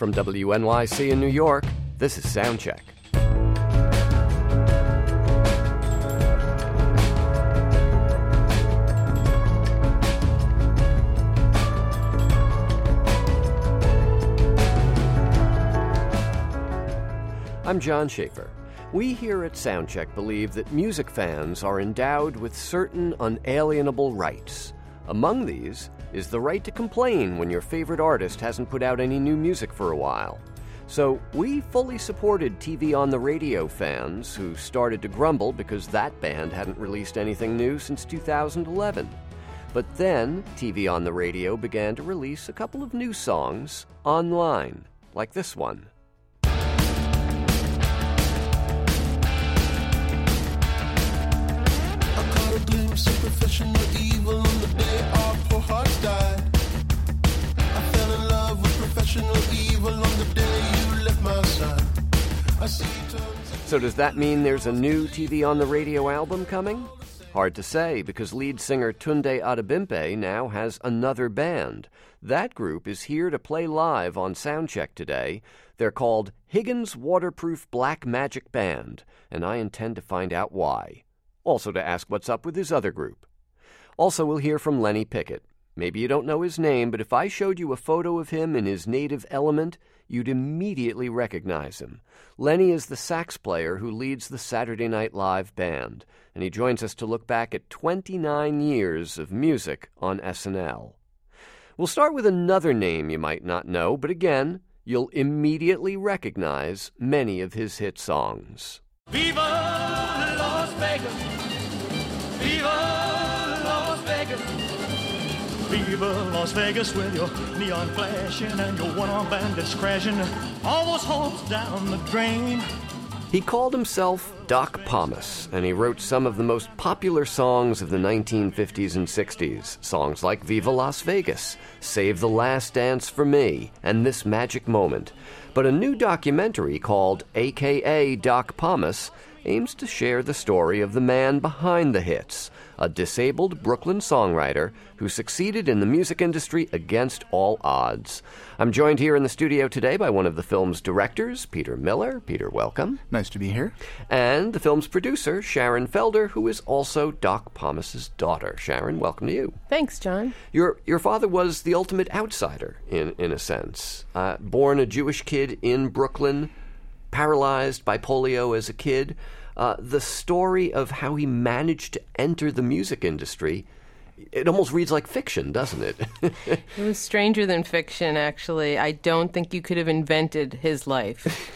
From WNYC in New York, this is Soundcheck. I'm John Schaefer. We here at Soundcheck believe that music fans are endowed with certain unalienable rights. Among these is the right to complain when your favorite artist hasn't put out any new music for a while. So we fully supported TV on the Radio fans who started to grumble because that band hadn't released anything new since 2011. But then TV on the Radio began to release a couple of new songs online, like this one. Professional evil on the day our poor hearts died. I fell in love with professional evil on the day you left my side. I see tons. So does that mean there's a new TV on the Radio album coming? Hard to say, because lead singer Tunde Adebimpe now has another band. That group is here to play live on Soundcheck today. They're called Higgins Waterproof Black Magic Band, and I intend to find out why. Also to ask what's up with his other group. Also, we'll hear from Lenny Pickett. Maybe you don't know his name, but if I showed you a photo of him in his native element, you'd immediately recognize him. Lenny is the sax player who leads the Saturday Night Live band, and he joins us to look back at 29 years of music on SNL. We'll start with another name you might not know, but again, you'll immediately recognize many of his hit songs. Viva Las Vegas! Viva Las Vegas! Viva Las Vegas with your neon flashing and your one-armed bandits crashing all those hopes down the drain. He called himself Doc Pomus, and he wrote some of the most popular songs of the 1950s and 60s. Songs like Viva Las Vegas, Save the Last Dance for Me, and This Magic Moment. But a new documentary called A.K.A. Doc Pomus aims to share the story of the man behind the hits, a disabled Brooklyn songwriter who succeeded in the music industry against all odds. I'm joined here in the studio today by one of the film's directors, Peter Miller. Peter, welcome. Nice to be here. And the film's producer, Sharon Felder, who is also Doc Pomus's daughter. Sharon, welcome to you. Thanks, John. Your father was the ultimate outsider, in a sense. Born a Jewish kid in Brooklyn, paralyzed by polio as a kid. The story of how he managed to enter the music industry, it almost reads like fiction, doesn't it? It was stranger than fiction, actually. I don't think you could have invented his life.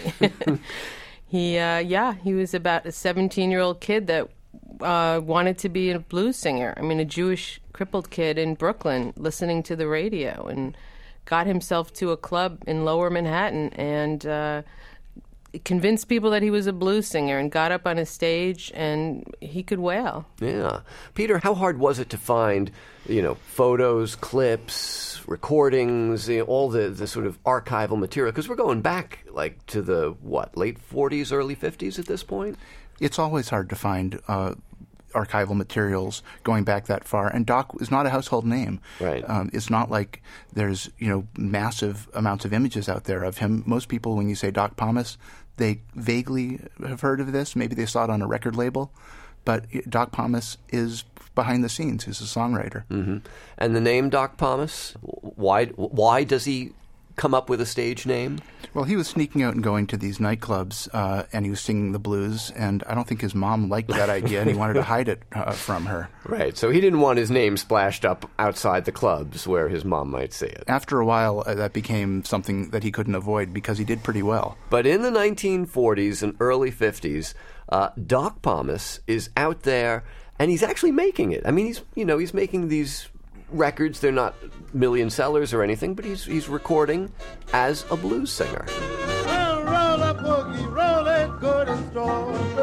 He was about a 17-year-old kid that wanted to be a blues singer. I mean, a Jewish crippled kid in Brooklyn listening to the radio, and got himself to a club in Lower Manhattan and convinced people that he was a blues singer and got up on a stage and he could wail. Yeah. Peter, how hard was it to find, photos, clips, recordings, all the sort of archival material? Because we're going back, to the, late 40s, early 50s at this point? It's always hard to find archival materials going back that far. And Doc is not a household name. Right. It's not like there's, massive amounts of images out there of him. Most people, when you say Doc Pomus, they vaguely have heard of this. Maybe they saw it on a record label. But Doc Pomus is behind the scenes. He's a songwriter. Mm-hmm. And the name Doc Pomus, why does he come up with a stage name? Well, he was sneaking out and going to these nightclubs, and he was singing the blues, and I don't think his mom liked that idea, and he wanted to hide it from her. Right, so he didn't want his name splashed up outside the clubs where his mom might see it. After a while, that became something that he couldn't avoid because he did pretty well. But in the 1940s and early 50s, Doc Pomus is out there, and he's actually making it. I mean, he's making these records. They're not million sellers or anything, but he's recording as a blues singer. Well, roll a boogie, roll it good and strong.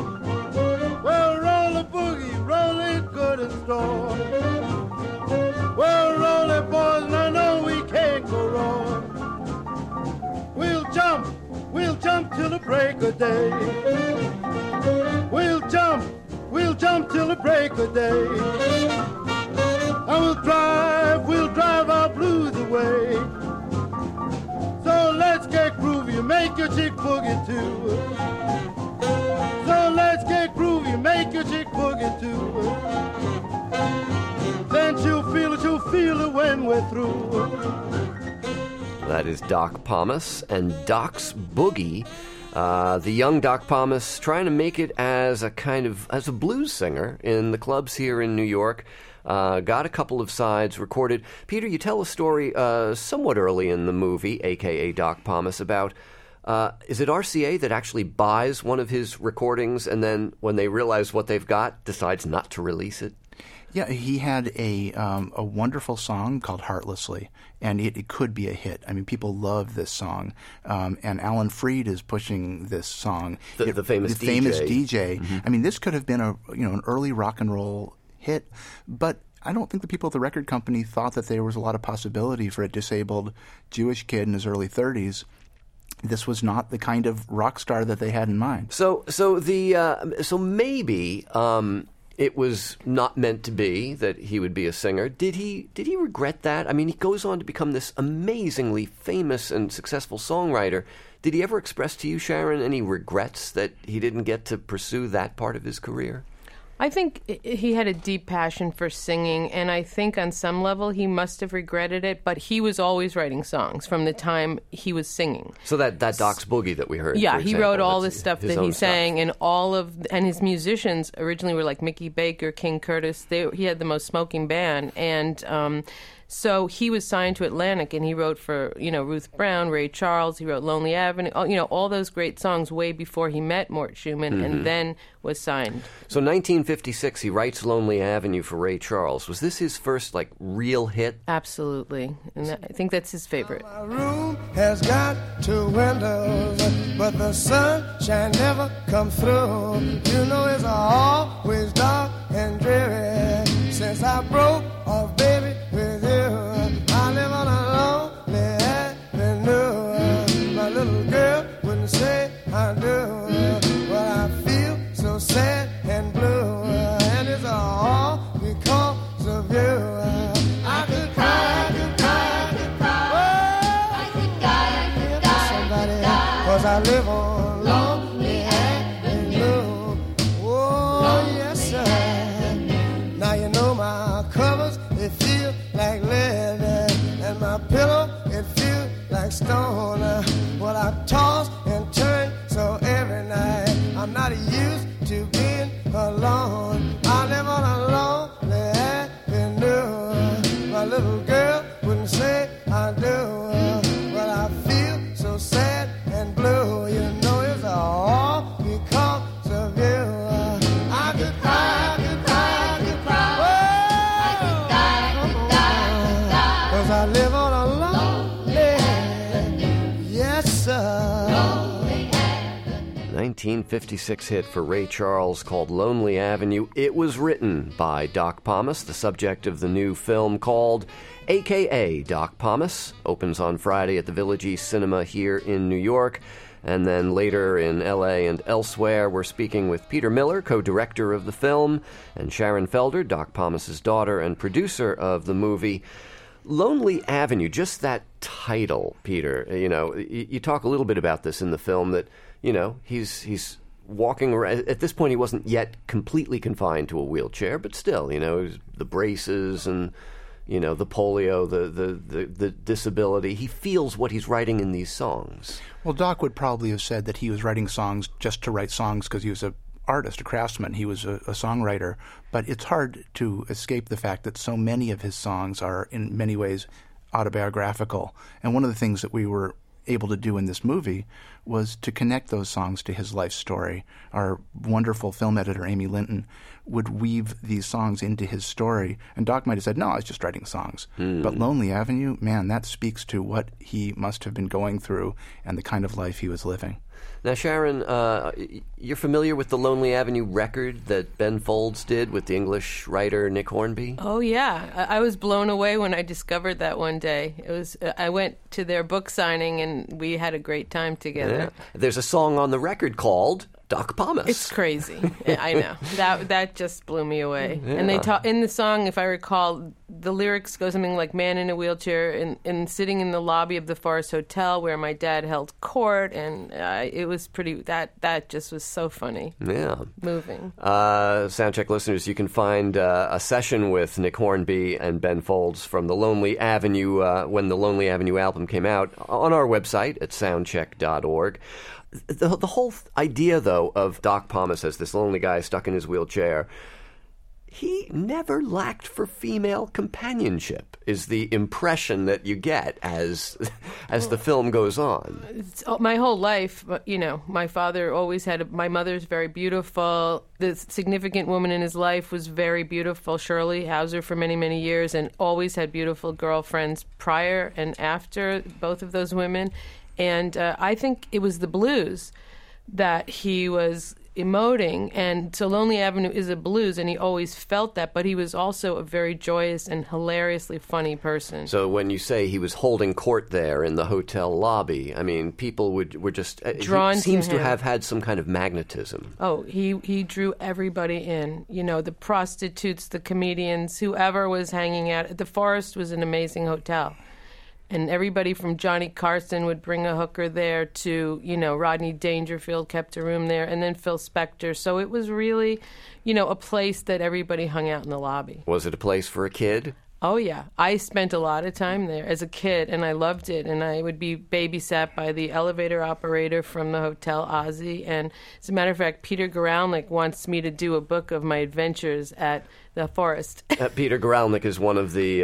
Well, roll a boogie, roll it good and strong. Well, roll it, boys, and I know we can't go wrong. We'll jump till the break of day. We'll jump till the break of day. And we'll drive our blues away. So let's make your chick boogie too. So let's get groovy, make your chick boogie too. Then she'll feel it when we're through. That is Doc Pomus and Doc's Boogie. The young Doc Pomus trying to make it as a blues singer in the clubs here in New York. Got a couple of sides recorded. Peter, you tell a story somewhat early in the movie, a.k.a. Doc Pomus, about, is it RCA that actually buys one of his recordings and then when they realize what they've got, decides not to release it? Yeah, he had a wonderful song called Heartlessly, and it could be a hit. I mean, people love this song, and Alan Freed is pushing this song. The famous DJ. Famous DJ. Mm-hmm. I mean, this could have been an early rock and roll hit, but I don't think the people at the record company thought that there was a lot of possibility for a disabled Jewish kid in his early 30s. This was not the kind of rock star that they had in mind. So maybe it was not meant to be that he would be a singer. Did he regret that? I mean, he goes on to become this amazingly famous and successful songwriter. Did he ever express to you, Sharon, any regrets that he didn't get to pursue that part of his career? I think he had a deep passion for singing, and I think on some level he must have regretted it, but he was always writing songs from the time he was singing. So that Doc's Boogie that we heard, yeah, for he example, wrote all the stuff that he sang, stuff. and his musicians originally were like Mickey Baker, King Curtis. He had the most smoking band, and so he was signed to Atlantic, and he wrote for Ruth Brown, Ray Charles. He wrote Lonely Avenue, all those great songs way before he met Mort Schumann, and then was signed. So 1956, he writes Lonely Avenue for Ray Charles. Was this his first real hit? Absolutely, and I think that's his favorite. My room has got 2 windows, but the sunshine never come through. You know it's always dark and dreary since I broke off, baby, with you. I live on a lonely avenue. My little girl wouldn't say I do, but I feel so sad and blue, and it's all because of you. I could cry, for somebody, 'cause I live on lonely avenue. Oh, yes, sir. Now you know my covers, they feel like leather, and my pillow, it feels like stone. Well, I toss and turn so every night, I'm not used to being alone. I live on a lonely avenue. My little girl wouldn't say I do, but I feel so sad and blue. You know it's all because of you. I could cry, cause I live on a lonely, yes sir. 1956 hit for Ray Charles called Lonely Avenue. It was written by Doc Pomus, the subject of the new film called a.k.a. Doc Pomus. Opens on Friday at the Village East Cinema here in New York. And then later in L.A. and elsewhere, we're speaking with Peter Miller, co-director of the film, and Sharon Felder, Doc Pomus's daughter and producer of the movie. Lonely Avenue, just that title, Peter, you talk a little bit about this in the film, that, he's walking around. At this point, he wasn't yet completely confined to a wheelchair, but still, the braces and, the polio, the disability. He feels what he's writing in these songs. Well, Doc would probably have said that he was writing songs just to write songs because he was an artist, a craftsman. He was a songwriter. But it's hard to escape the fact that so many of his songs are, in many ways, autobiographical. And one of the things that we were able to do in this movie was to connect those songs to his life story. Our wonderful film editor, Amy Linton, would weave these songs into his story. And Doc might have said, no, I was just writing songs. But Lonely Avenue, man, that speaks to what he must have been going through and the kind of life he was living. Now, Sharon, you're familiar with the Lonely Avenue record that Ben Folds did with the English writer Nick Hornby? Oh, yeah. I was blown away when I discovered that one day. I went to their book signing, and we had a great time together. Yeah. There's a song on the record called Doc Pomus. It's crazy. I know. That just blew me away. Yeah. And they talk in the song, if I recall, the lyrics go something like "Man in a wheelchair and sitting in the lobby of the Forest Hotel where my dad held court," and it was pretty. That just was so funny. Yeah, moving. Soundcheck listeners, you can find a session with Nick Hornby and Ben Folds from the Lonely Avenue when the Lonely Avenue album came out on our website at soundcheck.org. The whole idea, though, of Doc Pomus as this lonely guy stuck in his wheelchair, he never lacked for female companionship, is the impression that you get as the film goes on. My whole life, my father always had my mother's very beautiful. The significant woman in his life was very beautiful, Shirley Hauser, for many, many years, and always had beautiful girlfriends prior and after both of those women. And I think it was the blues that he was emoting. And so Lonely Avenue is a blues, and he always felt that. But he was also a very joyous and hilariously funny person. So when you say he was holding court there in the hotel lobby, I mean, people were just drawn. He seems to have had some kind of magnetism. Oh, he drew everybody in. The prostitutes, the comedians, whoever was hanging out. The Forest was an amazing hotel. And everybody from Johnny Carson would bring a hooker there to, Rodney Dangerfield kept a room there, and then Phil Spector. So it was really, a place that everybody hung out in the lobby. Was it a place for a kid? Oh, yeah. I spent a lot of time there as a kid, and I loved it. And I would be babysat by the elevator operator from the Hotel Ozzie. And as a matter of fact, Peter Guralnick wants me to do a book of my adventures at the Forest. Peter Guralnick is one of the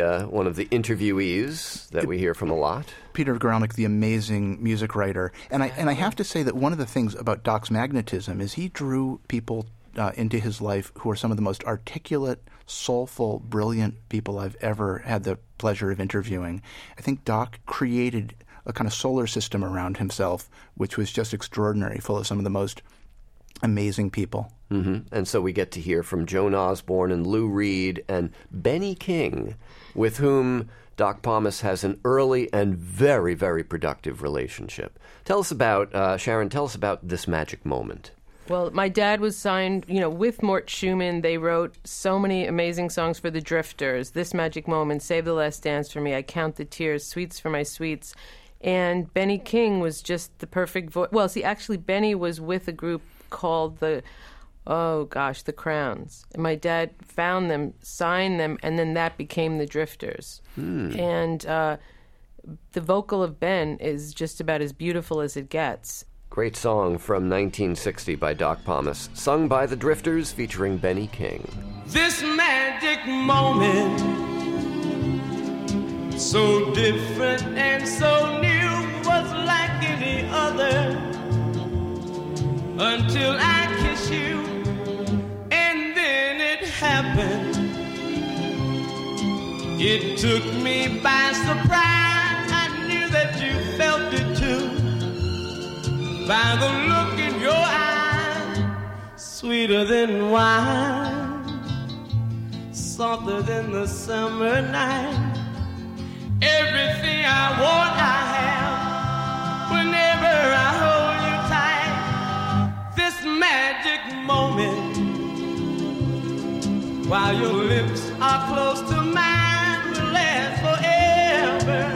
interviewees that we hear from a lot. Peter Guralnick, the amazing music writer. And I have to say that one of the things about Doc's magnetism is he drew people into his life who are some of the most articulate, soulful, brilliant people I've ever had the pleasure of interviewing. I think Doc created a kind of solar system around himself, which was just extraordinary, full of some of the most amazing people. Mm-hmm. And so we get to hear from Joan Osborne and Lou Reed and Benny King, with whom Doc Pomus has an early and very, very productive relationship. Tell us about, Sharon, tell us about this magic moment. Well, my dad was signed, with Mort Schumann. They wrote so many amazing songs for the Drifters. This Magic Moment, Save the Last Dance for Me, I Count the Tears, Sweets for My Sweets. And Benny King was just the perfect voice. Well, see, actually, Benny was with a group called the Crowns. And my dad found them, signed them, and then that became the Drifters. And the vocal of Ben is just about as beautiful as it gets. Great song from 1960 by Doc Pomus, sung by the Drifters featuring Benny King. This magic moment, so different and so new, was like any other until I kiss you, and then it happened. It took me by surprise. I knew that you felt it too. By the look in your eyes, sweeter than wine, softer than the summer night. Everything I want, I have. Whenever I hold you tight, this magic moment, while your lips are close to mine, will last forever.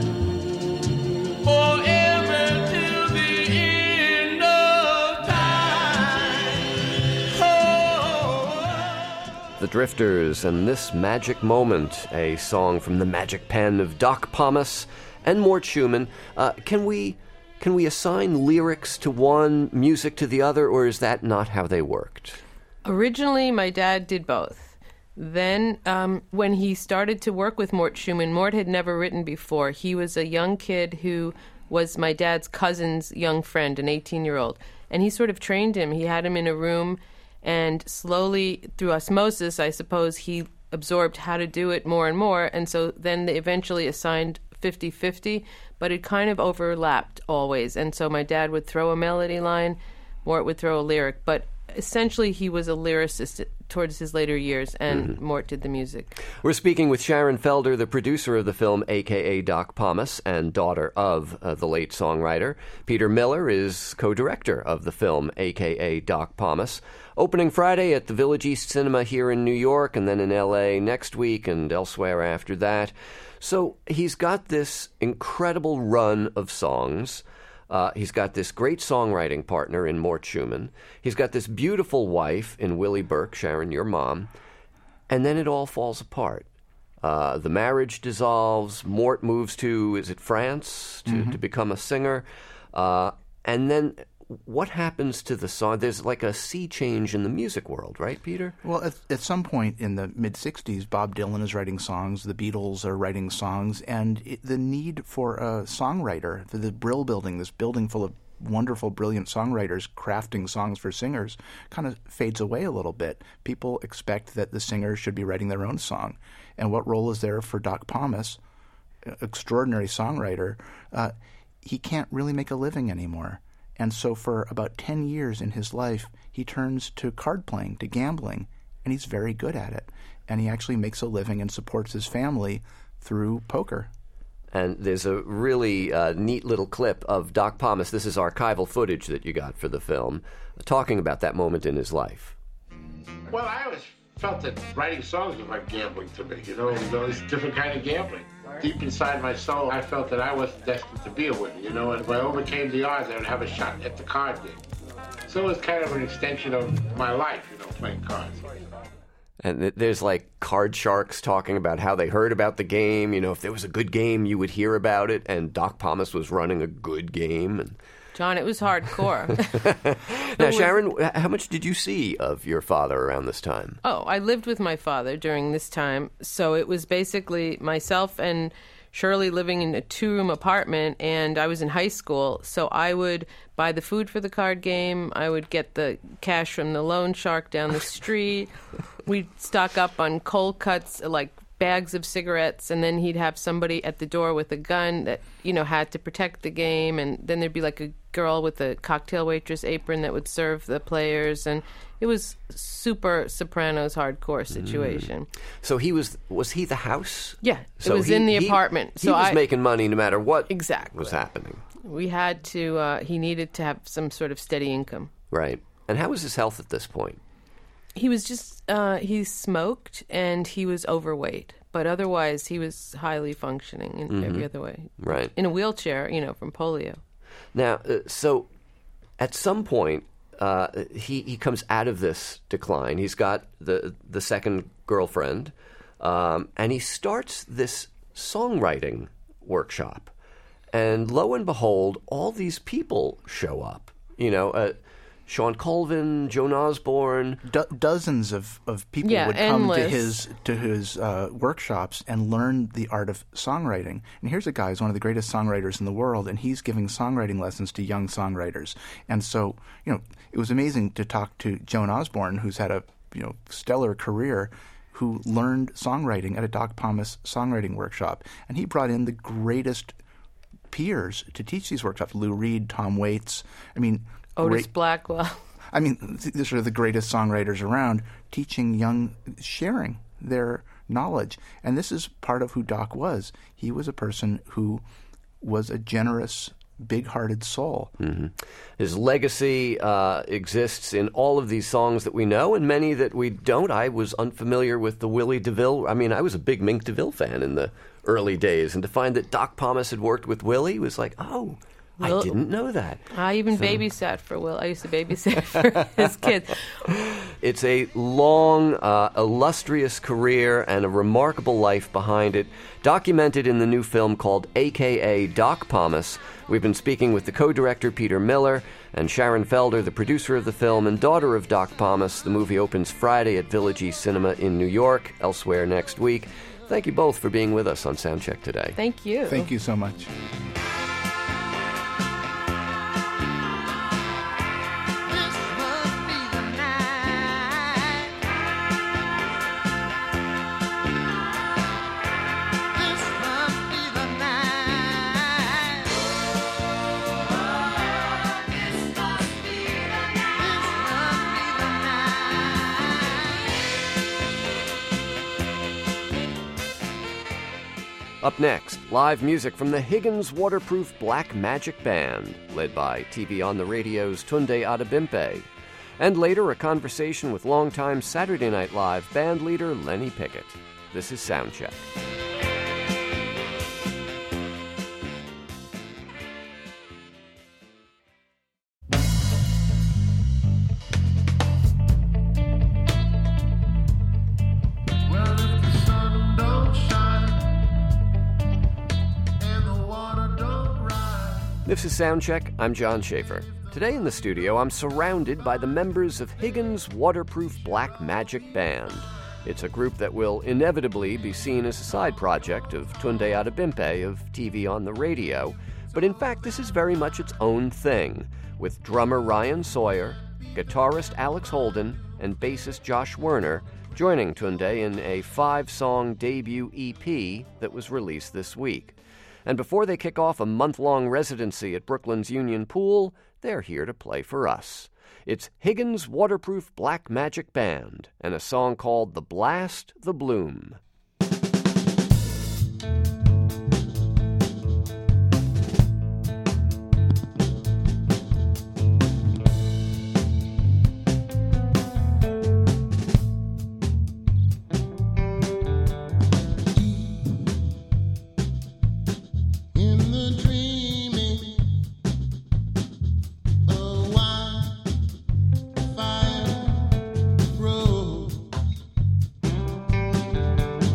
The Drifters and This Magic Moment, a song from the magic pen of Doc Pomus and Mort Schumann. Can we assign lyrics to one, music to the other, or is that not how they worked? Originally, my dad did both. Then, when he started to work with Mort Schumann, Mort had never written before. He was a young kid who was my dad's cousin's young friend, an 18-year-old. And he sort of trained him. He had him in a room, and slowly, through osmosis, I suppose, he absorbed how to do it more and more. And so then they eventually assigned 50-50, but it kind of overlapped always. And so my dad would throw a melody line, Mort would throw a lyric. But essentially, he was a lyricist towards his later years, and Mort did the music. We're speaking with Sharon Felder, the producer of the film, a.k.a. Doc Pomus, and daughter of the late songwriter. Peter Miller is co-director of the film, a.k.a. Doc Pomus. Opening Friday at the Village East Cinema here in New York, and then in L.A. next week and elsewhere after that. So he's got this incredible run of songs. He's got this great songwriting partner in Mort Schumann. He's got this beautiful wife in Willie Burke, Sharon, your mom. And then it all falls apart. The marriage dissolves. Mort moves to, is it France, to become a singer? And then what happens to the song? There's like a sea change in the music world, right, Peter? Well, at some point in the mid-'60s, Bob Dylan is writing songs, the Beatles are writing songs, and the need for a songwriter, for the Brill Building, this building full of wonderful, brilliant songwriters crafting songs for singers, kind of fades away a little bit. People expect that the singer should be writing their own song. And what role is there for Doc Pomus, extraordinary songwriter? He can't really make a living anymore. And so for about 10 years in his life, he turns to card playing, to gambling, and he's very good at it. And he actually makes a living and supports his family through poker. And there's a really neat little clip of Doc Pomus. This is archival footage that you got for the film, talking about that moment in his life. Well, I always felt that writing songs was like gambling to me. You know, it's a different kind of gambling. Deep inside my soul, I felt that I wasn't destined to be a winner, you know, and if I overcame the odds, I would have a shot at the card game. So it was kind of an extension of my life, you know, playing cards. And there's like card sharks talking about how they heard about the game. You know, if there was a good game, you would hear about it. And Doc Pomus was running a good game. And John, it was hardcore. Now, Sharon, how much did you see of your father around this time? Oh, I lived with my father during this time. So it was basically myself and Shirley living in a 2-room apartment, and I was in high school. So I would buy the food for the card game. I would get the cash from the loan shark down the street. We'd stock up on cold cuts, like bags of cigarettes, and then he'd have somebody at the door with a gun that, you know, had to protect the game. And then there'd be like a girl with a cocktail waitress apron that would serve the players. And it was super Sopranos hardcore situation. So he was he the house? Yeah, so it was in the apartment. He was making money no matter what was happening. We had to, he needed to have some sort of steady income. Right. And how was his health at this point? He was just, he smoked and he was overweight. But otherwise, he was highly functioning in every other way. Right. In a wheelchair, you know, from polio. Now, so at some point, he comes out of this decline. He's got the second girlfriend, and he starts this songwriting workshop. And lo and behold, all these people show up. You know, Sean Colvin, Joan Osborne. Dozens of people would come to his workshops and learn the art of songwriting. And here's a guy who's one of the greatest songwriters in the world, and he's giving songwriting lessons to young songwriters. And so, you know, it was amazing to talk to Joan Osborne, who's had a stellar career, who learned songwriting at a Doc Pomus songwriting workshop. And he brought in the greatest peers to teach these workshops: Lou Reed, Tom Waits. I mean, Otis Blackwell. I mean, these are the greatest songwriters around, teaching young, sharing their knowledge. And this is part of who Doc was. He was a person who was a generous, big-hearted soul. Mm-hmm. His legacy exists in all of these songs that we know and many that we don't. I was unfamiliar with the Willie DeVille. I mean, I was a big Mink DeVille fan in the early days, and to find that Doc Pomus had worked with Willie was like, oh, I didn't know that. I even babysat for Will. I used to babysit for his kids. It's a long, illustrious career and a remarkable life behind it, documented in the new film called a.k.a. Doc Pomus. We've been speaking with the co-director, Peter Miller, and Sharon Felder, the producer of the film and daughter of Doc Pomus. The movie opens Friday at Village East Cinema in New York, elsewhere next week. Thank you both for being with us on Soundcheck today. Thank you. Thank you so much. Up next, live music from the Higgins Waterproof Black Magic Band, led by TV on the Radio's Tunde Adebimpe. And later, a conversation with longtime Saturday Night Live band leader Lenny Pickett. This is Soundcheck. This is Soundcheck. I'm John Schaefer. Today in the studio, I'm surrounded by the members of Higgins Waterproof Black Magic Band. It's a group that will inevitably be seen as a side project of Tunde Adebimpe of TV on the Radio, but in fact this is very much its own thing, with drummer Ryan Sawyer, guitarist Alex Holden, and bassist Josh Werner joining Tunde in a 5-song debut EP that was released this week. And before they kick off a month-long residency at Brooklyn's Union Pool, they're here to play for us. It's Higgins Waterproof Black Magic Band and a song called The Blast, the Bloom. Fire road.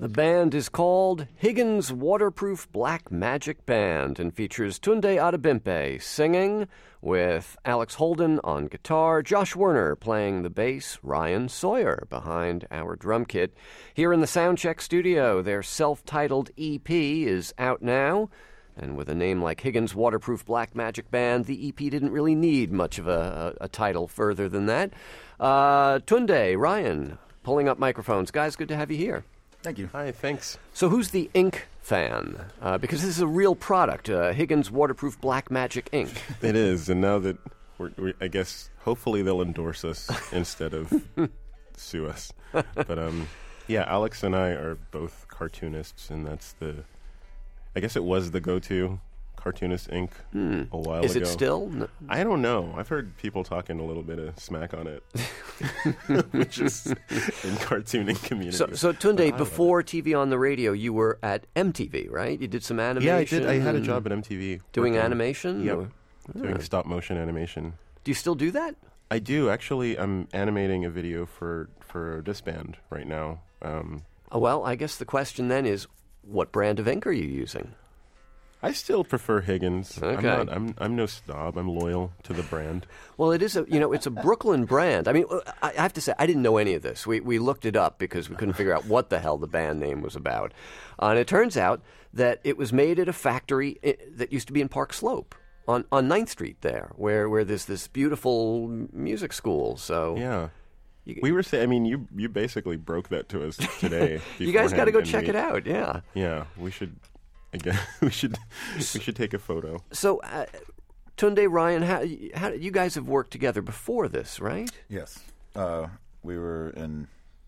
The band is called Higgins Waterproof Black Magic Band and features Tunde Adebimpe singing with Alex Holden on guitar, Josh Werner playing the bass, Ryan Sawyer behind our drum kit. Here in the Soundcheck studio, their self-titled EP is out now. And with a name like Higgins Waterproof Black Magic Band, the EP didn't really need much of a title further than that. Tunde, Ryan, pulling up microphones. Guys, good to have you here. Thank you. Hi, thanks. So who's the ink fan? Because this is a real product, Higgins Waterproof Black Magic ink. It is, and now that I guess hopefully they'll endorse us instead of sue us. But yeah, Alex and I are both cartoonists, and that's I guess it was the go-to cartoonist ink a while ago. Is it still? No. I don't know. I've heard people talking a little bit of smack on it, which is in cartooning community. So Tunde, before TV on the radio, you were at MTV, right? You did some animation. Yeah, I did. I had a job at MTV. Doing animation? Yep. Doing stop-motion animation. Do you still do that? I do. Actually, I'm animating a video for this band right now. Well, I guess the question then is, what brand of ink are you using? I still prefer Higgins. Okay. I'm no snob. I'm loyal to the brand. Well, it is it's a Brooklyn brand. I mean, I have to say, I didn't know any of this. We looked it up because we couldn't figure out what the hell the band name was about. And it turns out that it was made at a factory that used to be in Park Slope on 9th Street there, where there's this beautiful music school. So yeah. We were saying, I mean, you basically broke that to us today. You guys got to go check it out, yeah. Yeah, we should. Again, we should take a photo. So, Tunde, Ryan, how you guys have worked together before this, right? Yes, we were in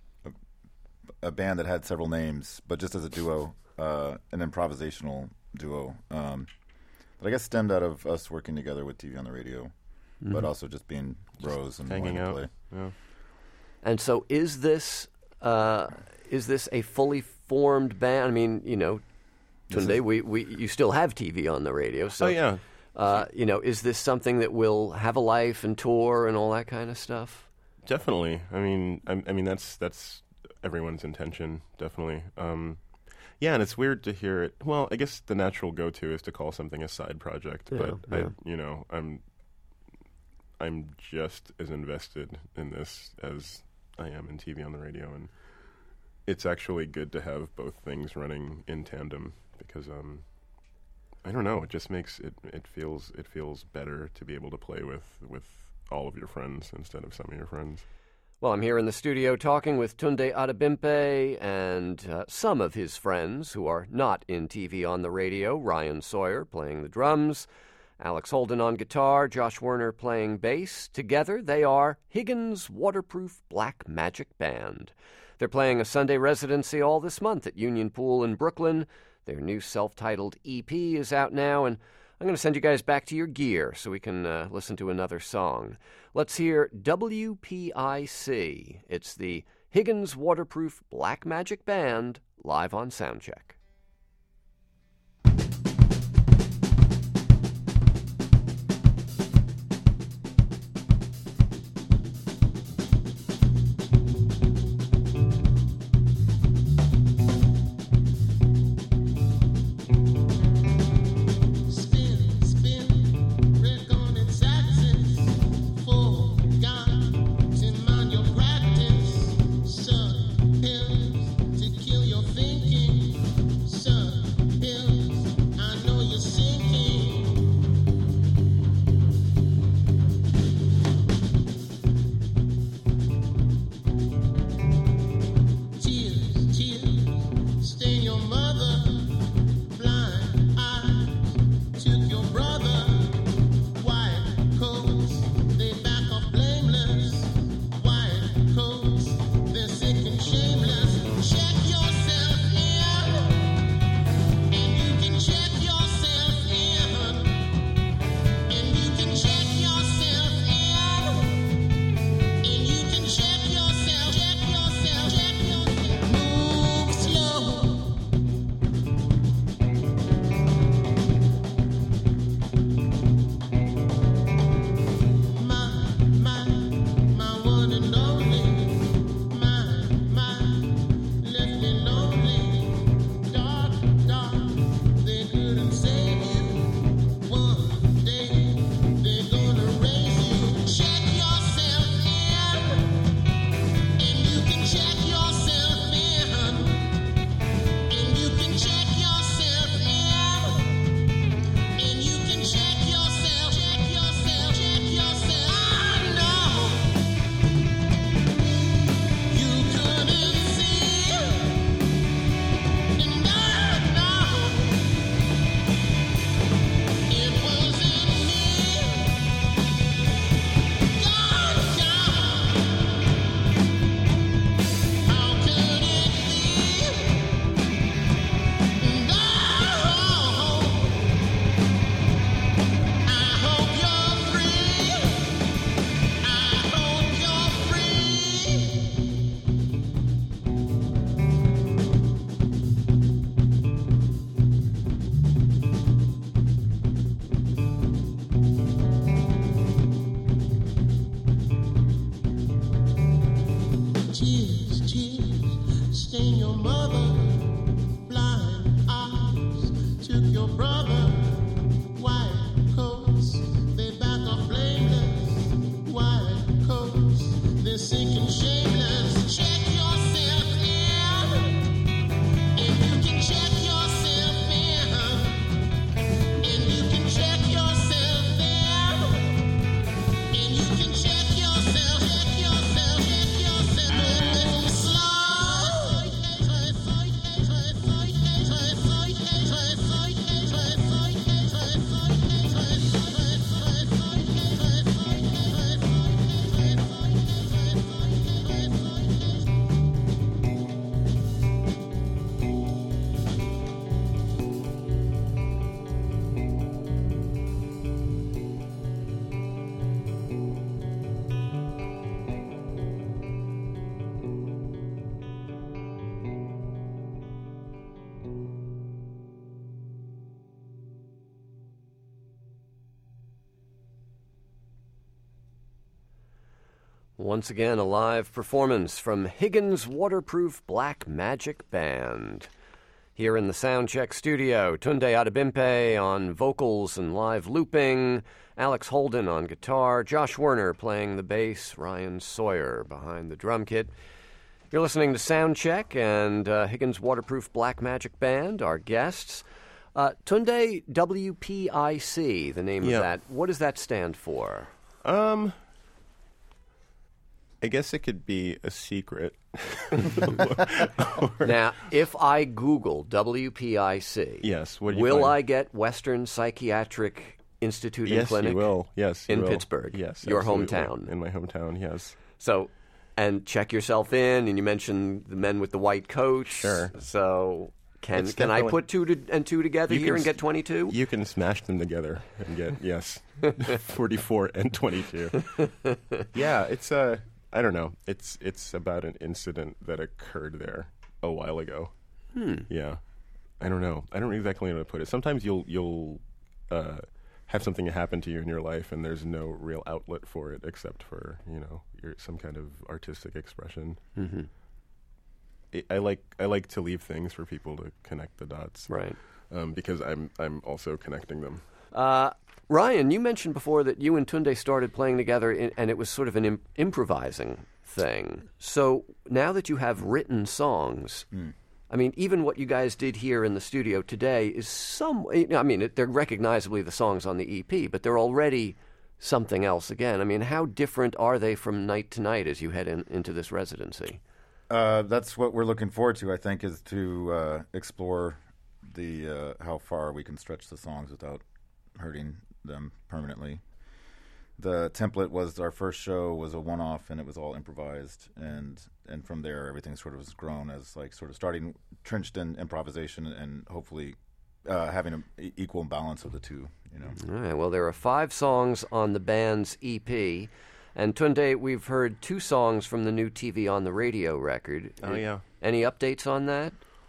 a band that had several names, but just as a duo, an improvisational duo. That I guess stemmed out of us working together with TV on the radio, but also just being bros and hanging out. Play. Yeah. And so, is this a fully formed band? I mean, Tunde, you still have TV on the radio, so yeah. Is this something that will have a life and tour and all that kind of stuff? Definitely. I mean, that's everyone's intention. Definitely. Yeah, and it's weird to hear it. Well, I guess the natural go-to is to call something a side project, but I'm just as invested in this as I am in TV on the radio, and it's actually good to have both things running in tandem because I don't know, it just makes it feels better to be able to play with all of your friends instead of some of your friends. Well, I'm here in the studio talking with Tunde Adebimpe and some of his friends who are not in TV on the radio. Ryan Sawyer playing the drums, Alex Holden on guitar, Josh Werner playing bass. Together they are Higgins Waterproof Black Magic Band. They're playing a Sunday residency all this month at Union Pool in Brooklyn. Their new self-titled EP is out now, and I'm going to send you guys back to your gear so we can listen to another song. Let's hear WPIC. It's the Higgins Waterproof Black Magic Band live on Soundcheck. Kill your thinking. your mother blind eyes, took your brother white coats, they back are flameless white coats, they're sinking shameless. Check yourself in, and you can check yourself in, and you can check yourself in, and you can check yourself, check yourself, check yourself, slow. Once again, a live performance from Higgins Waterproof Black Magic Band. Here in the Soundcheck studio, Tunde Adebimpe on vocals and live looping, Alex Holden on guitar, Josh Werner playing the bass, Ryan Sawyer behind the drum kit. You're listening to Soundcheck and Higgins Waterproof Black Magic Band, our guests. Tunde, WPIC, the name of that. What does that stand for? I guess it could be a secret. Now, if I Google WPIC, yes, what do you will find? I get Western Psychiatric Institute and Yes, Clinic? you will. Yes, you in will. Pittsburgh. Yes, your absolutely. hometown. In my hometown, yes. So, and check yourself in. And you mentioned the men with the white coats. Sure. So, can It's I definitely- put two and two together here and get 22? You can smash them together and get, yes, 44 and 22. Yeah, it's I don't know. It's about an incident that occurred there a while ago. Yeah. I don't know. I don't exactly know how to put it. Sometimes you'll have something happen to you in your life and there's no real outlet for it except for, some kind of artistic expression. Mm-hmm. I like to leave things for people to connect the dots. Right. Because I'm also connecting them. Ryan, you mentioned before that you and Tunde started playing together, and it was sort of an improvising thing. So now that you have written songs, I mean, even what you guys did here in the studio today is they're recognizably the songs on the EP, but they're already something else again. I mean, how different are they from night to night as you head into this residency? That's what we're looking forward to, I think, is to explore the how far we can stretch the songs without hurting them permanently. The template was our first show was a one-off, and it was all improvised, and from there everything sort of has grown as like sort of starting trenched in improvisation and hopefully having an equal balance of the two. All right. Well, there are 5 songs on the band's EP, and Tunde, we've heard 2 songs from the new TV on the Radio record. Oh yeah. Any updates on that?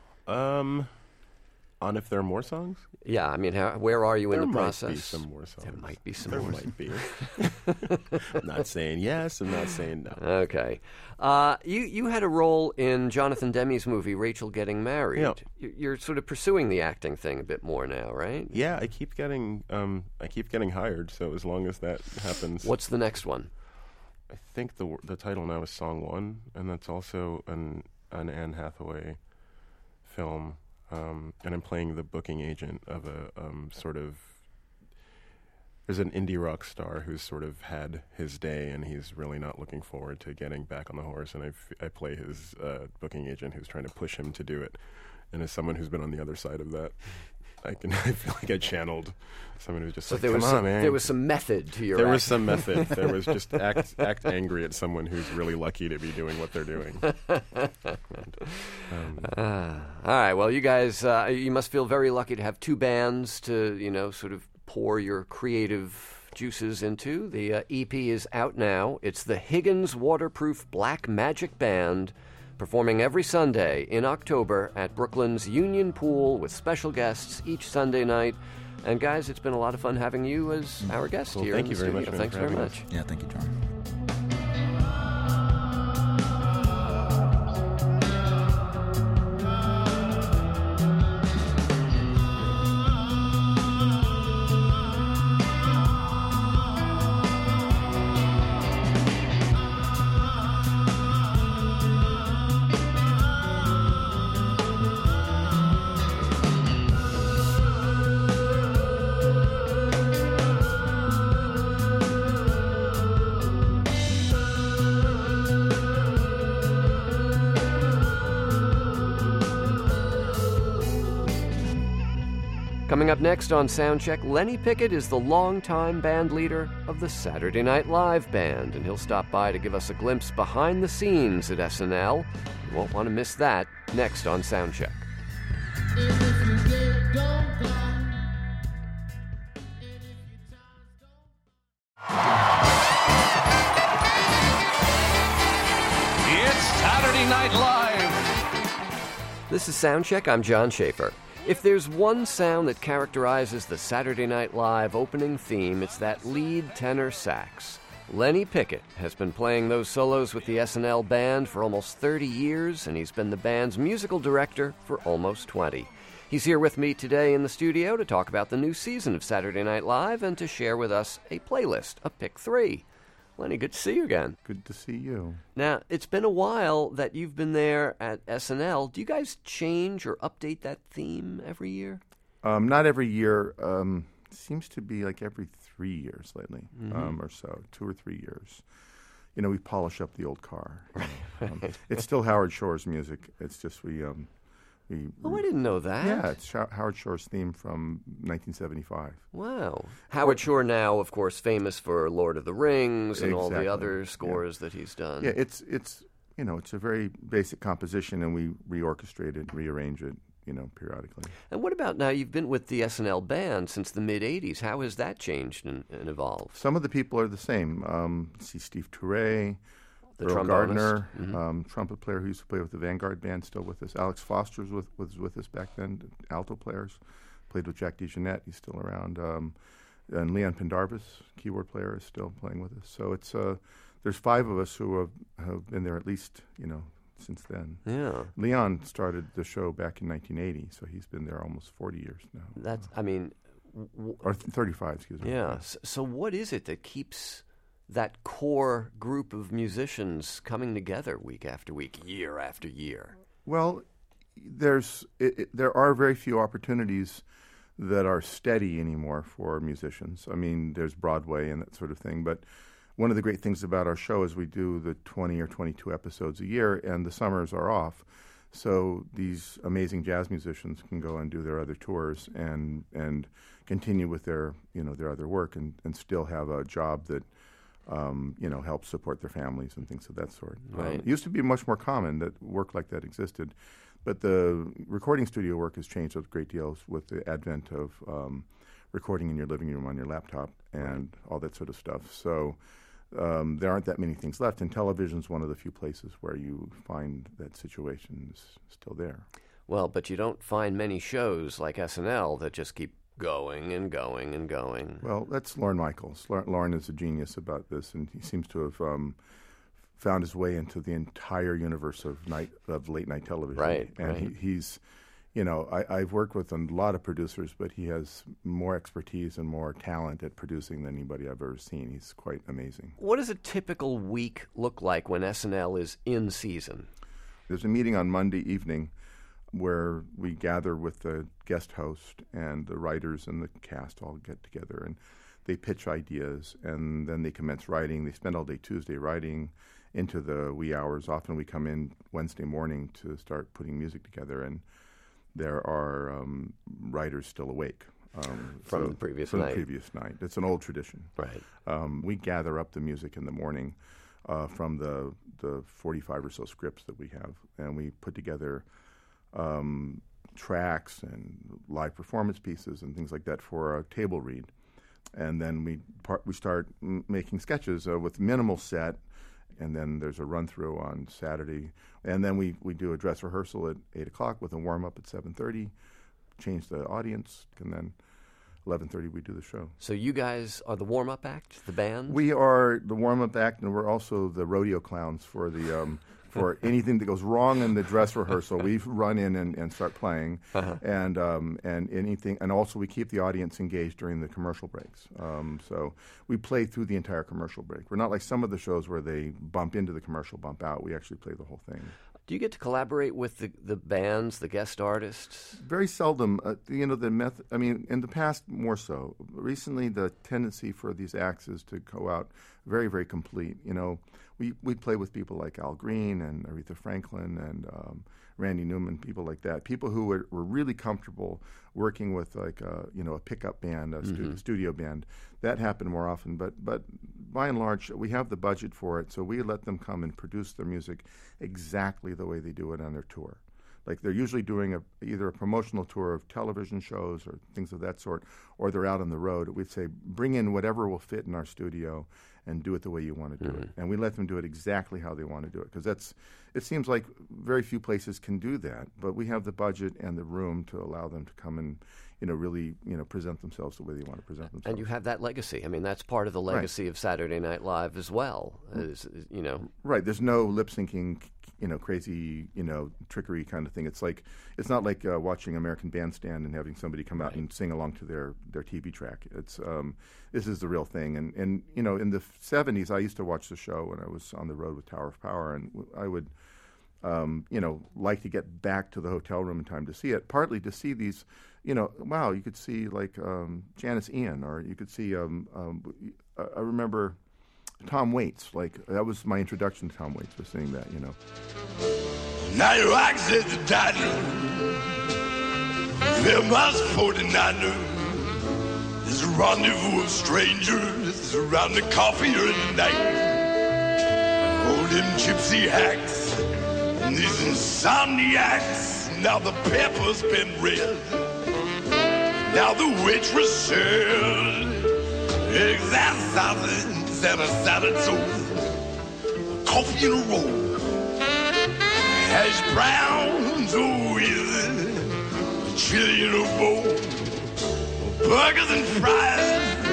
On if there are more songs? Yeah, I mean, where are you in the process? There might be some more songs. There might be some There more. might be. I'm not saying yes, I'm not saying no. Okay. You had a role in Jonathan Demme's movie, Rachel Getting Married. Yeah. You're sort of pursuing the acting thing a bit more now, right? Yeah, I keep getting hired, so as long as that happens. What's the next one? I think the title now is Song 1, and that's also an Anne Hathaway film. And I'm playing the booking agent of a there's an indie rock star who's sort of had his day and he's really not looking forward to getting back on the horse, and I play his booking agent who's trying to push him to do it. And as someone who's been on the other side of that, I feel like I channeled someone who's just So like, there was come on, man. there was some method to your There was act. some method. There was just act angry at someone who's really lucky to be doing what they're doing. All right. Well, you guys, you must feel very lucky to have 2 bands to, sort of pour your creative juices into. The EP is out now. It's the Higgins Waterproof Black Magic Band, performing every Sunday in October at Brooklyn's Union Pool with special guests each Sunday night. And guys, it's been a lot of fun having you as our guest Well, here thank in you the very studio. much, man, Thanks for very having much. us. Yeah, thank you, John. Coming up next on Soundcheck, Lenny Pickett is the longtime band leader of the Saturday Night Live Band, and he'll stop by to give us a glimpse behind the scenes at SNL. You won't want to miss that next on Soundcheck. It's Saturday Night Live. This is Soundcheck. I'm John Schaefer. If there's one sound that characterizes the Saturday Night Live opening theme, it's that lead tenor sax. Lenny Pickett has been playing those solos with the SNL Band for almost 30 years, and he's been the band's musical director for almost 20. He's here with me today in the studio to talk about the new season of Saturday Night Live and to share with us a playlist, a Pick 3. Lenny, good to see you again. Good to see you. Now, it's been a while that you've been there at SNL. Do you guys change or update that theme every year? Not every year. Seems to be like every 3 years lately, or so, 2 or 3 years. You know, we polish up the old car. It's still Howard Shore's music. It's just we Oh, I didn't know that. Yeah, it's Howard Shore's theme from 1975. Wow. Howard Shore now, of course, famous for Lord of the Rings and all the other scores that he's done. Yeah, it's you know, it's a very basic composition, and we reorchestrate it, rearrange it, you know, periodically. And what about now? You've been with the SNL Band since the mid-'80s. How has that changed and evolved? Some of the people are the same. See Steve Touré, the Earl trombonist. Gardner, trumpet player who used to play with the Vanguard Band, still with us. Alex Foster was with us back then, alto players. Played with Jack DeJohnette, he's still around. And Leon Pendarvis, keyboard player, is still playing with us. So it's there's 5 of us who have been there at least, you know, since then. Yeah. Leon started the show back in 1980, so he's been there almost 40 years now. That's, I mean... or 35, excuse me. Yeah. So what is it that keeps that core group of musicians coming together week after week, year after year? Well, there are very few opportunities that are steady anymore for musicians. I mean, there's Broadway and that sort of thing, but one of the great things about our show is we do the 20 or 22 episodes a year, and the summers are off. So these amazing jazz musicians can go and do their other tours and continue with their other work and still have a job that helps support their families and things of that sort. Right. It used to be much more common that work like that existed, but the recording studio work has changed a great deal with the advent of recording in your living room on your laptop and all that sort of stuff. So there aren't that many things left, and television's one of the few places where you find that situation is still there. Well, but you don't find many shows like SNL that just keep going and going and going. Well, that's Lorne Michaels. Lorne is a genius about this, and he seems to have found his way into the entire universe of late night television. Right, and right. He's, you know, I've worked with a lot of producers, but he has more expertise and more talent at producing than anybody I've ever seen. He's quite amazing. What does a typical week look like when SNL is in season? There's a meeting on Monday evening where we gather with the guest host and the writers and the cast all get together, and they pitch ideas, and then they commence writing. They spend all day Tuesday writing into the wee hours. Often we come in Wednesday morning to start putting music together, and there are writers still awake. From the previous night. It's an old tradition. Right. We gather up the music in the morning from the 45 or so scripts that we have, and we put together tracks and live performance pieces and things like that for a table read. And then we start making sketches with minimal set, and then there's a run-through on Saturday. And then we do a dress rehearsal at 8 o'clock with a warm-up at 7:30, change the audience, and then 11:30 we do the show. So you guys are the warm-up act, the band? We are the warm-up act, and we're also the rodeo clowns for the for anything that goes wrong in the dress rehearsal. We run in and start playing, and anything, and also we keep the audience engaged during the commercial breaks. So we play through the entire commercial break. We're not like some of the shows where they bump into the commercial, bump out. We actually play the whole thing. Do you get to collaborate with the bands, the guest artists? Very seldom. In the past more so. Recently, the tendency for these acts is to go out very, very complete. You know, we play with people like Al Green and Aretha Franklin and Randy Newman, people like that, people who were really comfortable working with like a pickup band, a studio band. That happened more often, but by and large, we have the budget for it, so we let them come and produce their music exactly the way they do it on their tour. Like they're usually doing either a promotional tour of television shows or things of that sort, or they're out on the road. We'd say, bring in whatever will fit in our studio and do it the way you want to do it. And we let them do it exactly how they want to do it, because it seems like very few places can do that, but we have the budget and the room to allow them to come and really present themselves the way they want to present themselves. And you have that legacy. I mean, that's part of the legacy of Saturday Night Live as well. Right. There's no lip syncing, crazy, trickery kind of thing. It's not like watching American Bandstand and having somebody come out and sing along to their TV track. It's this is the real thing. And in the 70s, I used to watch the show when I was on the road with Tower of Power, and I would like to get back to the hotel room in time to see it. Partly to see these, wow, you could see like Janis Ian, or you could see. I remember Tom Waits. Like that was my introduction to Tom Waits, was seeing that. Now your access to diner, famous 49er. This is a rendezvous of strangers around the coffee or the night. All them gypsy hacks and these insomniacs. Now the pepper's been red. Now the waitress served eggs and sausage and a salad toast, coffee and a roll, hash browns, oh yeah, chili in a bowl, burgers and fries,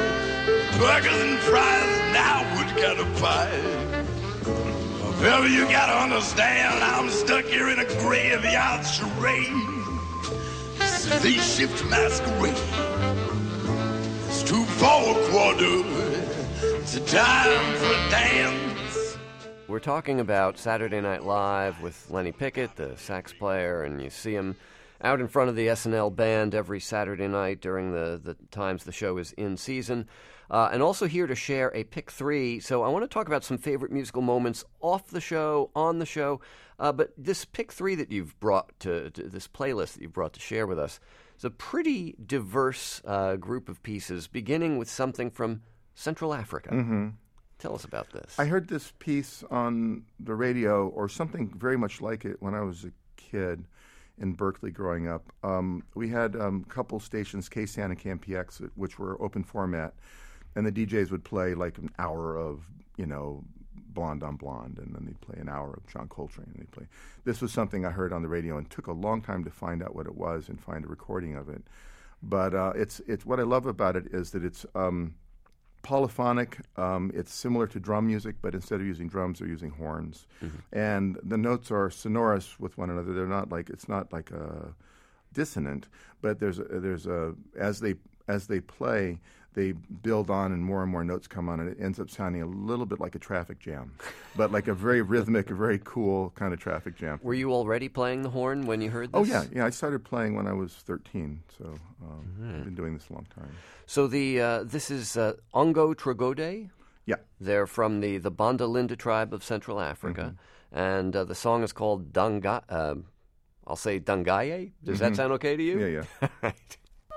now what kind of pie? Well, you gotta understand, I'm stuck here in a graveyard charade. So they shift masquerade. It's 2 for a quarter. It's a time for a dance. We're talking about Saturday Night Live with Lenny Pickett, the sax player, and you see him out in front of the SNL band every Saturday night during the times the show is in season. And also here to share a pick 3. So I want to talk about some favorite musical moments off the show, on the show. But this pick 3 that you've brought to this playlist that you've brought to share with us is a pretty diverse group of pieces, beginning with something from Central Africa. Mm-hmm. Tell us about this. I heard this piece on the radio, or something very much like it, when I was a kid in Berkeley growing up. We had a couple stations, KSAN and KMPX, which were open format. And the DJs would play like an hour of, Blonde on Blonde, and then they'd play an hour of John Coltrane. And they'd play. This was something I heard on the radio, and took a long time to find out what it was and find a recording of it. But it's what I love about it is that it's polyphonic. It's similar to drum music, but instead of using drums, they're using horns, and the notes are sonorous with one another. They're not like it's not like a dissonant, but there's a as they play, they build on and more notes come on, and it ends up sounding a little bit like a traffic jam, but like a very rhythmic, a very cool kind of traffic jam. Were you already playing the horn when you heard this? Oh, yeah. I started playing when I was 13, so I've been doing this a long time. So this is Ongo Trogode? Yeah. They're from the Banda Linda tribe of Central Africa, and the song is called I'll say Dangaye. Does that sound okay to you? Yeah. All right.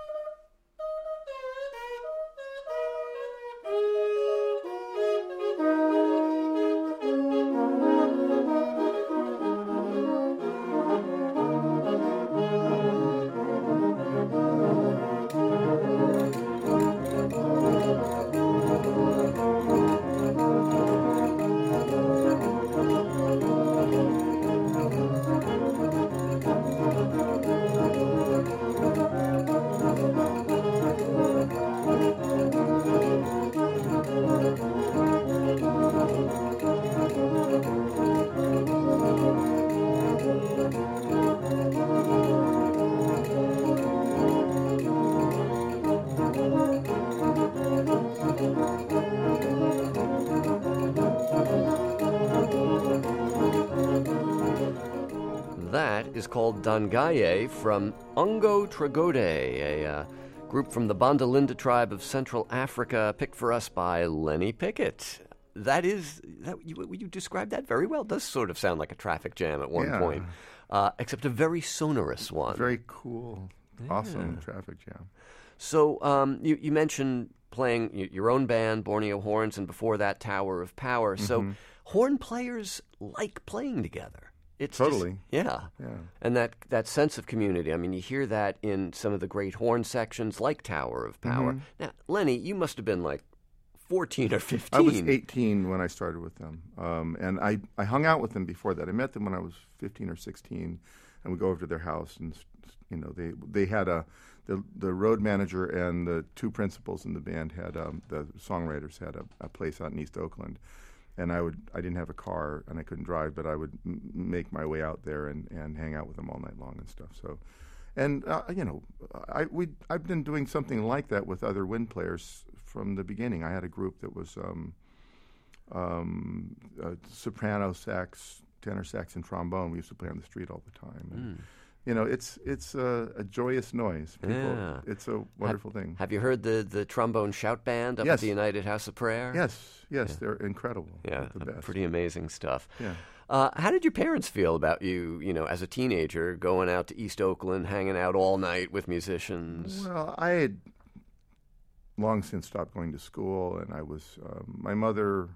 That is called Dangaye from Ongo Trogode, a group from the Banda Linda tribe of Central Africa, picked for us by Lenny Pickett. you described that very well. It does sort of sound like a traffic jam at one Yeah. point, except a very sonorous one. Very cool, awesome traffic jam. So you mentioned playing your own band, Borneo Horns, and before that, Tower of Power. So horn players like playing together. It's Totally. Yeah. And that sense of community. I mean, you hear that in some of the great horn sections like Tower of Power. Now, Lenny, you must have been like 14 or 15. I was 18 when I started with them. And I hung out with them before that. I met them when I was 15 or 16, and we go over to their house, and they had the road manager and the two principals in the band had the songwriters had a place out in East Oakland. And I didn't have a car and I couldn't drive, but I would make my way out there and hang out with them all night long and stuff. So, and I've been doing something like that with other wind players from the beginning. I had a group that was soprano sax, tenor sax, and trombone. We used to play on the street all the time. And, it's a joyous noise. It's a wonderful thing. Have you heard the trombone shout band up at the United House of Prayer? Yes, they're incredible. Yeah, the best. Pretty amazing stuff. Yeah. How did your parents feel about you, as a teenager, going out to East Oakland, hanging out all night with musicians? Well, I had long since stopped going to school, and I was my mother.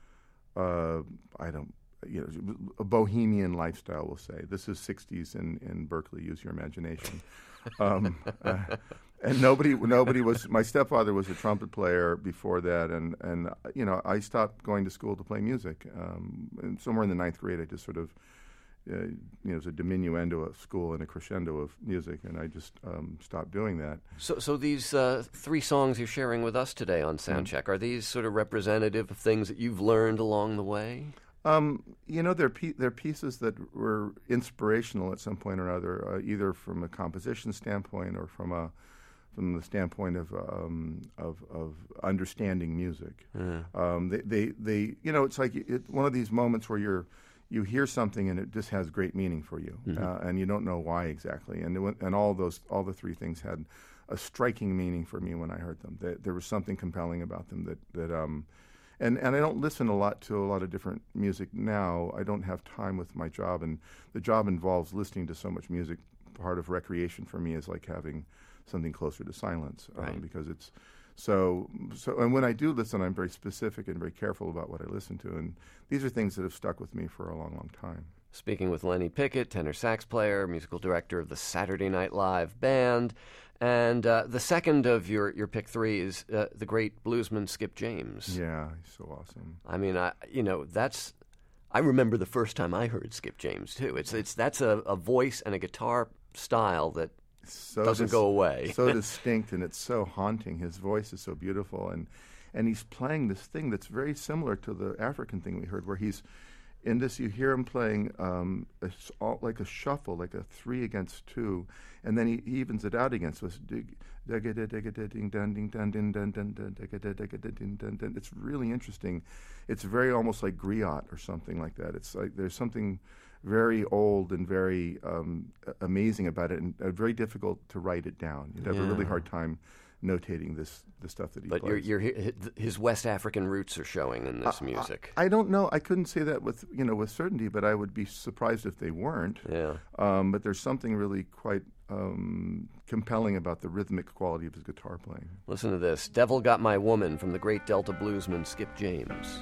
A bohemian lifestyle, we'll say. This is 60s in Berkeley. Use your imagination. And nobody was. My stepfather was a trumpet player before that, and I stopped going to school to play music. And somewhere in the 9th grade, I just sort of, it's a diminuendo of school and a crescendo of music, and I just stopped doing that. So these 3 songs you're sharing with us today on Soundcheck, are these sort of representative of things that you've learned along the way? They're pieces that were inspirational at some point or other, either from a composition standpoint or from the standpoint of understanding music. It's like one of these moments where you hear something and it just has great meaning for you, and you don't know why exactly. And all the 3 things had a striking meaning for me when I heard them. There was something compelling about them that. And I don't listen a lot to a lot of different music now. I don't have time with my job, and the job involves listening to so much music. Part of recreation for me is like having something closer to silence, because it's so. And when I do listen, I'm very specific and very careful about what I listen to, and these are things that have stuck with me for a long, long time. Speaking with Lenny Pickett, tenor sax player, musical director of the Saturday Night Live Band. And the second of your pick 3 is the great bluesman Skip James. Yeah, he's so awesome. I mean, I remember the first time I heard Skip James too. That's a voice and a guitar style that doesn't go away. So distinct, and it's so haunting. His voice is so beautiful, and he's playing this thing that's very similar to the African thing we heard, where he's. In this, you hear him playing like a shuffle, like a 3 against 2, and then he evens it out again. So it's it's really interesting. It's very almost like griot or something like that. It's like there's something very old and very amazing about it, and very difficult to write it down. You'd have a really hard time notating the stuff that he plays. But his West African roots are showing in this music. I don't know. I couldn't say that with certainty, but I would be surprised if they weren't. Yeah. But there's something really quite compelling about the rhythmic quality of his guitar playing. Listen to this. Devil Got My Woman from the great Delta bluesman Skip James.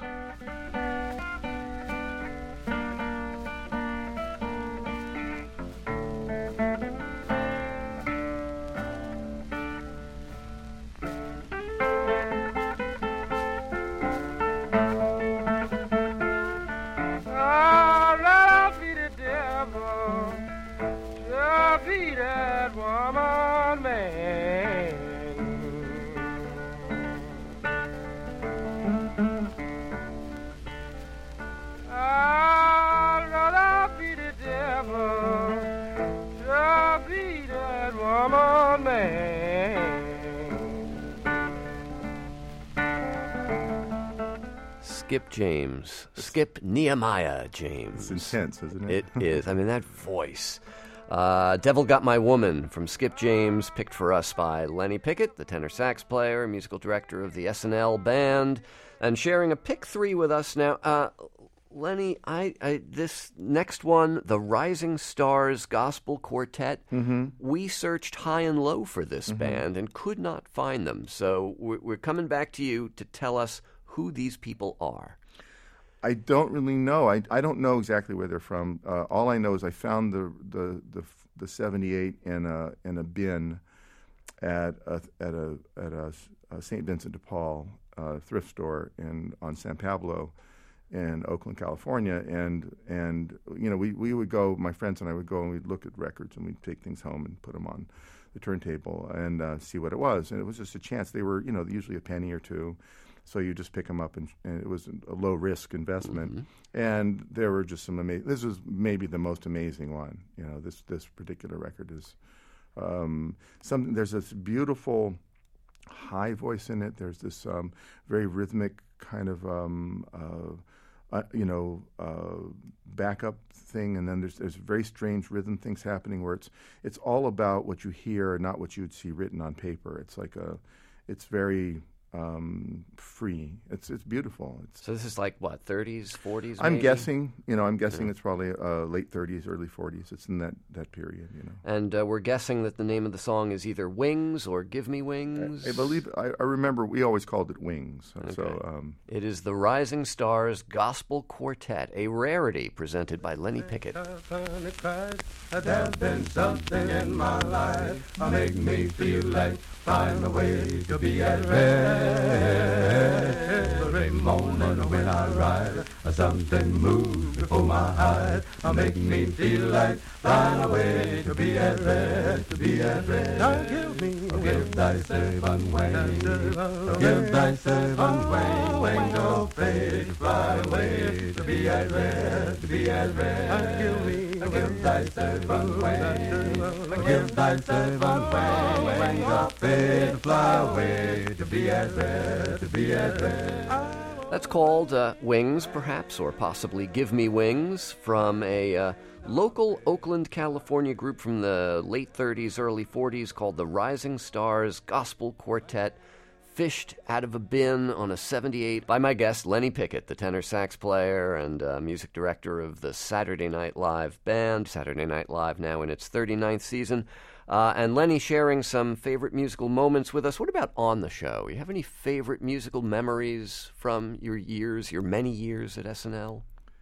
Skip James. Skip Nehemiah James. It's intense, isn't it? It is. I mean, that voice. Devil Got My Woman from Skip James, picked for us by Lenny Pickett, the tenor sax player, musical director of the SNL Band. And sharing a pick 3 with us now, Lenny, this next one, the Rising Stars Gospel Quartet, we searched high and low for this band and could not find them. So we're coming back to you to tell us who these people are. I don't really know. I don't know exactly where they're from. All I know is I found the 78 in a bin at a St. Vincent de Paul thrift store on San Pablo in Oakland, California, and we would go. My friends and I would go and we'd look at records and we'd take things home and put them on the turntable and see what it was. And it was just a chance. They were usually a penny or two. So you just pick them up, and it was a low-risk investment. And there were just some amazing. This was maybe the most amazing one. This particular record is something. There's this beautiful high voice in it. There's this very rhythmic kind of backup thing, and then there's very strange rhythm things happening where it's all about what you hear, not what you'd see written on paper. It's like it's very free. It's beautiful. So this is like what, 30s, 40s? I'm maybe? guessing. It's probably late 30s, early 40s. It's in that period. And we're guessing that the name of the song is either Wings or Give Me Wings. I believe. I remember we always called it Wings. Okay. So it is the Rising Stars Gospel Quartet, a rarity presented by Lenny Pickett. There's been something in my life make me feel like find a way to be at rest. Every moment when I ride, something moves before my eyes. Make me feel like find a way to be at rest, to be at rest. Now give thy servant wings, give thy servant wings of faith, fly away to be at rest, to be at rest. Give thy servant wings, give thy servant wings of faith, fly away to be at rest, to be at rest. That's called Wings, perhaps, or possibly Give Me Wings, from a local Oakland, California group from the late 30s, early 40s called the Rising Stars Gospel Quartet, fished out of a bin on a 78 by my guest, Lenny Pickett, the tenor sax player and music director of the Saturday Night Live band. Saturday Night Live now in its 39th season. And Lenny sharing some favorite musical moments with us. What about on the show? You have any favorite musical memories from your many years at SNL?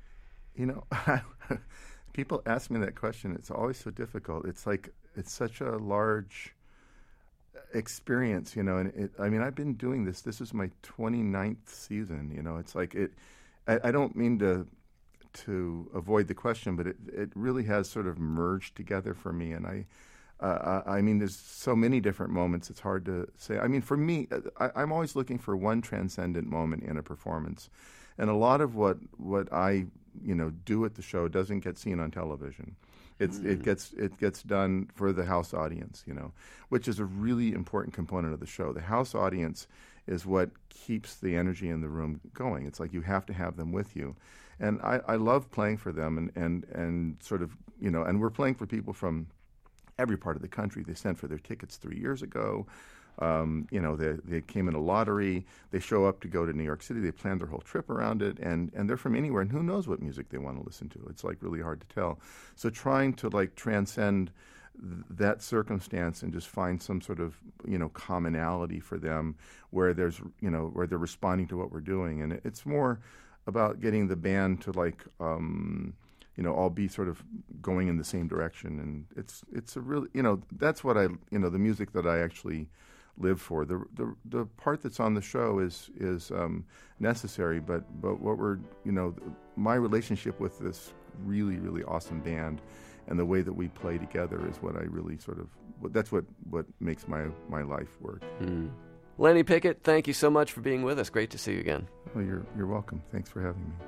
People ask me that question. It's always so difficult. It's like it's such a large experience, and I've been doing this. This is my 29th season. It's like it. I don't mean to avoid the question, but it really has sort of merged together for me, and there's so many different moments, it's hard to say. For me, I'm always looking for one transcendent moment in a performance. And a lot of what I, do at the show doesn't get seen on television. It gets done for the house audience, which is a really important component of the show. The house audience is what keeps the energy in the room going. It's like you have to have them with you. And I love playing for them and sort of, and we're playing for people from every part of the country. They sent for their tickets 3 years ago. They came in a lottery. They show up to go to New York City. They plan their whole trip around it, and they're from anywhere. And who knows what music they want to listen to? It's like really hard to tell. So trying to transcend that circumstance and just find some sort of commonality for them where there's where they're responding to what we're doing, and it's more about getting the band to all be sort of going in the same direction. And it's a really, that's what the music that I actually live for. The part that's on the show is necessary, but what we're, my relationship with this really, really awesome band and the way that we play together is what I really that's what makes my life work. Lenny Pickett, thank you so much for being with us. Great to see you again. Well, you're welcome. Thanks for having me.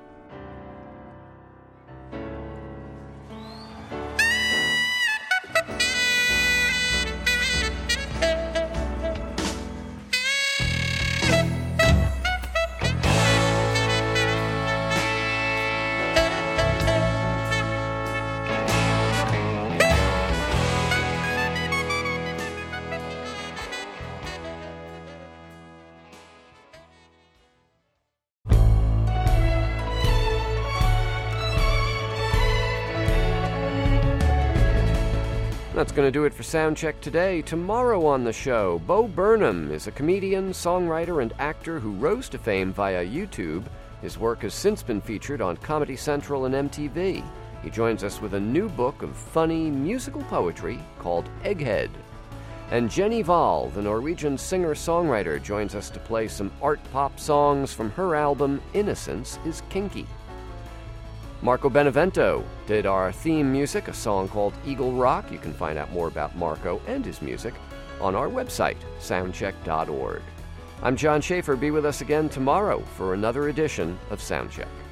That's going to do it for Soundcheck today. Tomorrow on the show, Bo Burnham is a comedian, songwriter, and actor who rose to fame via YouTube. His work has since been featured on Comedy Central and MTV. He joins us with a new book of funny musical poetry called Egghead. And Jenny Wahl, the Norwegian singer-songwriter, joins us to play some art pop songs from her album Innocence is Kinky. Marco Benevento did our theme music, a song called Eagle Rock. You can find out more about Marco and his music on our website, soundcheck.org. I'm John Schaefer. Be with us again tomorrow for another edition of Soundcheck.